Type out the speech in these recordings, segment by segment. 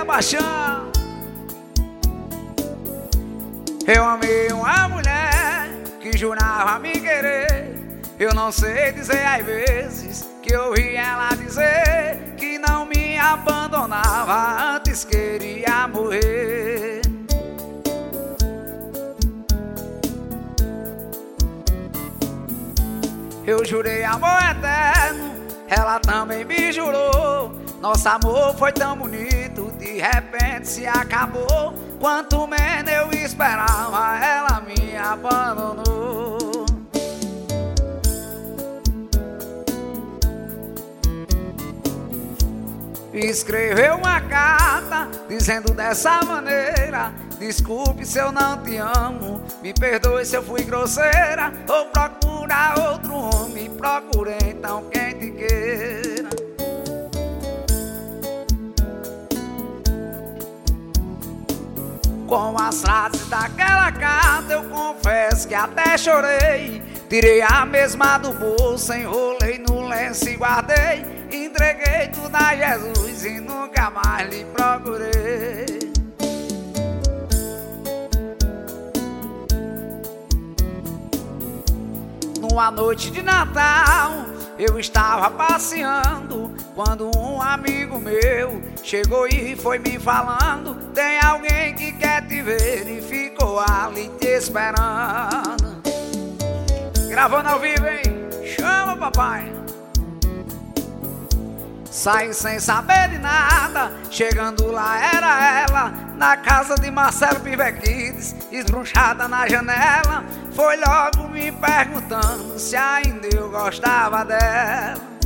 paixão. Eu amei uma mulher que jurava me querer. Eu não sei dizer às vezes que ouvi ela dizer que não me abandonava, antes queria morrer. Eu jurei amor eterno, ela também me jurou. Nosso amor foi tão bonito, de repente se acabou. Quanto menos eu esperava, ela me abandonou. Escreveu uma carta dizendo dessa maneira: desculpe se eu não te amo, me perdoe se eu fui grosseira. Ou procura outro homem, procure então quem te queira. Com as frases daquela carta eu confesso que até chorei. Tirei a mesma do bolso, enrolei no lenço e guardei. Entreguei tudo a Jesus e nunca mais lhe procurei. Numa noite de Natal eu estava passeando, quando um amigo meu chegou e foi me falando: tem alguém que quer te ver e ficou ali te esperando. Gravando ao vivo, hein? Chama, papai. Saí sem saber de nada, chegando lá era ela, na casa de Marcelo Pivequides, esbruxada na janela. Foi logo me perguntando se ainda eu gostava dela.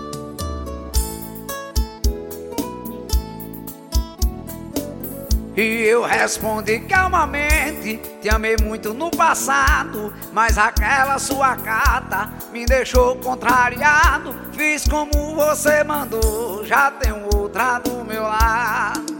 E eu respondi calmamente: te amei muito no passado, mas aquela sua carta me deixou contrariado. Fiz como você mandou, já tenho outra do meu lado.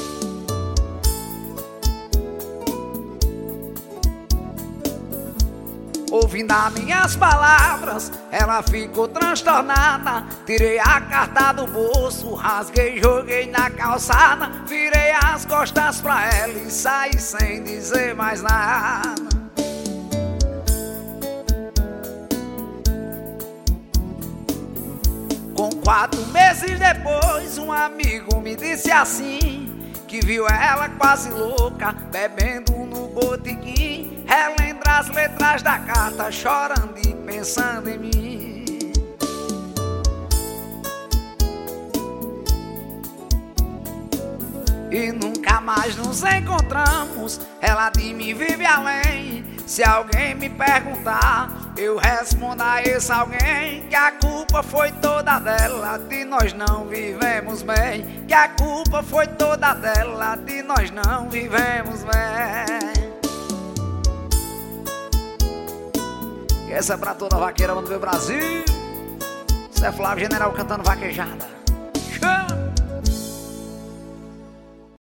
Ouvindo as minhas palavras, ela ficou transtornada. Tirei a carta do bolso, rasguei, joguei na calçada. Virei as costas pra ela e saí sem dizer mais nada. Com 4 meses depois, um amigo me disse assim: que viu ela quase louca, bebendo no botequim. Relembra as letras da carta, chorando e pensando em mim. E nunca mais nos encontramos, ela de mim vive além. Se alguém me perguntar, eu respondo a esse alguém que a culpa foi toda dela, de nós não vivemos bem. Que a culpa foi toda dela, de nós não vivemos bem. E essa é pra toda vaqueira do meu Brasil. Isso é Flávio General cantando vaquejada.